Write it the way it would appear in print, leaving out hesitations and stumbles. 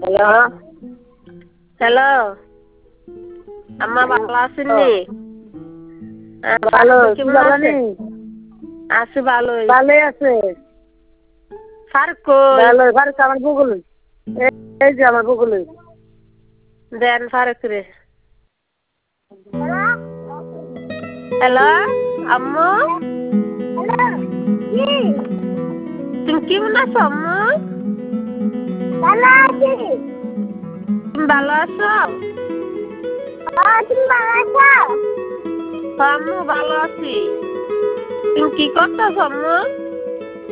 Hello hello আম্মা ভালো আছেননি? ভালো কেমন ভালো আছে? নেই আছি ভালোই। ভালোই আছে ফারুক কই? ভালো ফারুক আমার বগুল এই যে আমার বগুল দেন ফারুক রে। হ্যালো আম্মু তুমি কেমন আছো আম্মু? ভালো আছি তুমি ভালো আছো? তুমি ভালো আছো আম্মু ভালো আছি। তুমি কি করতেছো আম্মু?